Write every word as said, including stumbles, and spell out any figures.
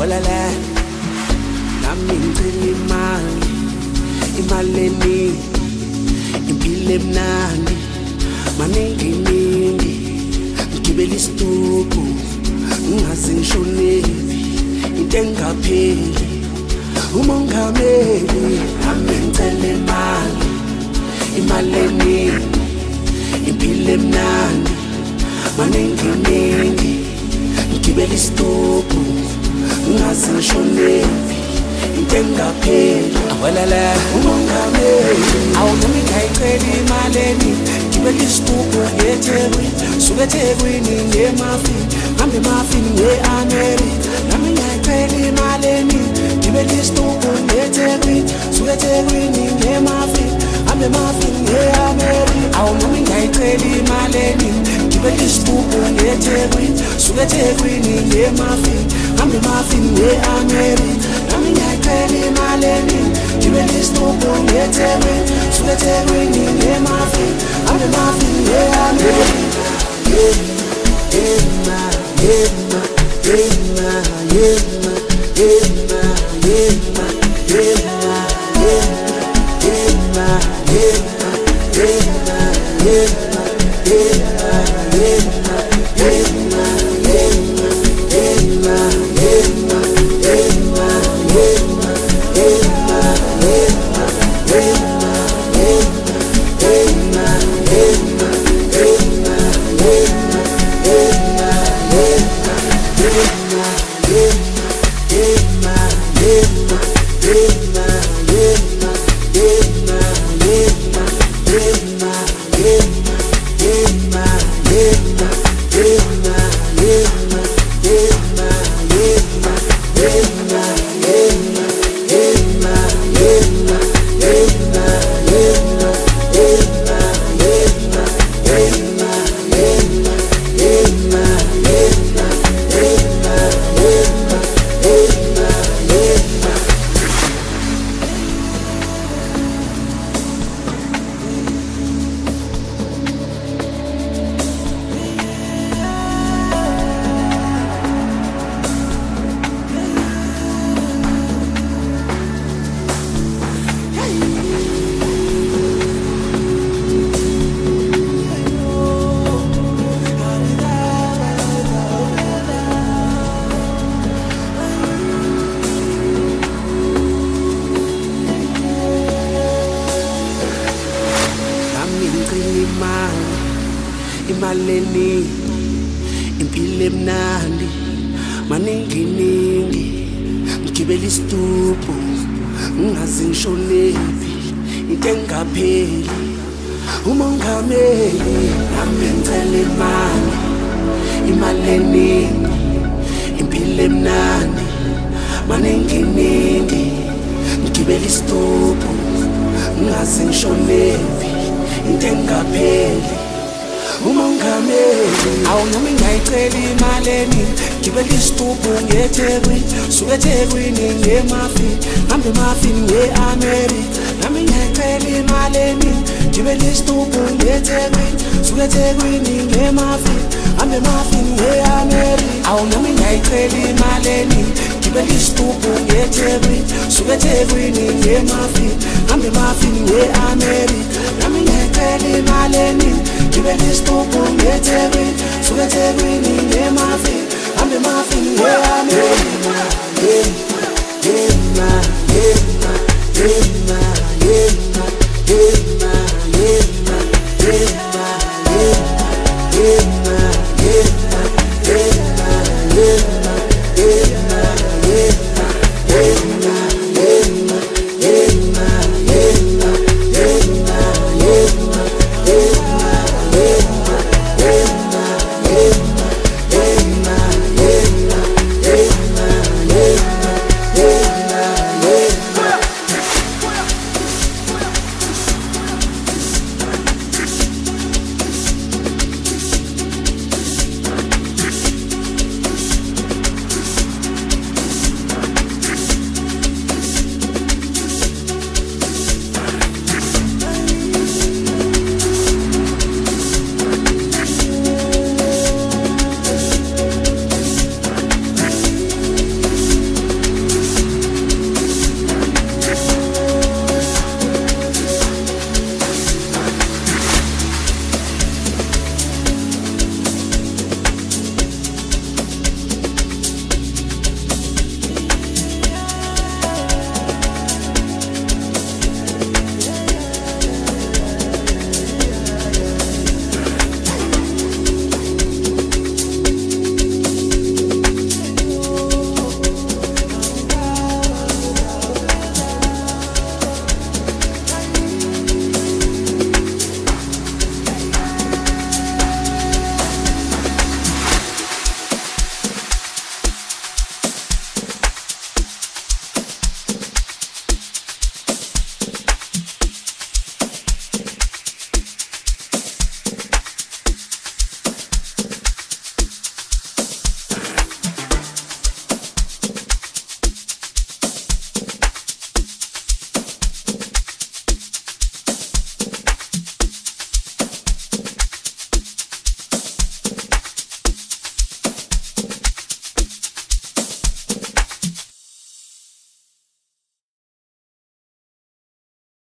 Olala nami ngicela imali imali eningi impilo emnandi maningi ningi ngigibela isitubu ngingaze ngishonephi into engapheli umongameli nami ngicela imali imali eningi impilo emnandi maningi ningi ngigibela isitubu ngingaze ngishonephi into engapheli awalala umongameli awunoma ngayicela imali eningi ngibela isitubu ngeThekwini suka eThekwini ngeMafini ngihambe eMafini nge-America nami ngayicela imali eningi ngibela isitubu ngeThekwini suka eThekwini ngeMafini ngihambe eMafini nge-America awunoma ngayicela imali eningi ngibela isitubu ngeThekwini suka eThekwini ngeMafini ngihambe eMafini nge-America nami ngayicela imali eningi ngibela isitubu ngeThekwini suka eThekwini ngeMafini ngihambe eMafini nge-America yeah yeah yeah yeah yeah yeah yeah imali eningi impilo emnandi maningi ningi ngigibela isitubu ngingaze ngishonephi into engapheli umongameli nami ngicela imali imali eningi impilo emnandi maningi ningi ngigibela isitubu ngingaze ngishonephi into engapheli umongameli awunoma ngayicela imali eningi ngibela isitubu ngeThekwini suka eThekwini ngeMafini ngihambe eMafini nge-America nami ngayicela imali eningi ngibela isitubu ngeThekwini suka eThekwini ngeMafini ngihambe eMafini nge-America awunoma ngayicela imali eningi ngibela isitubu ngeThekwini suka eThekwini ngeMafini ngihambe eMafini nge-America nami ngayicela imali eningi ngibela isitubu ngeThekwini suka eThekwini ngeMafini ngihambe eMafini nge-America yeah yeah yeah yeah yeah yeah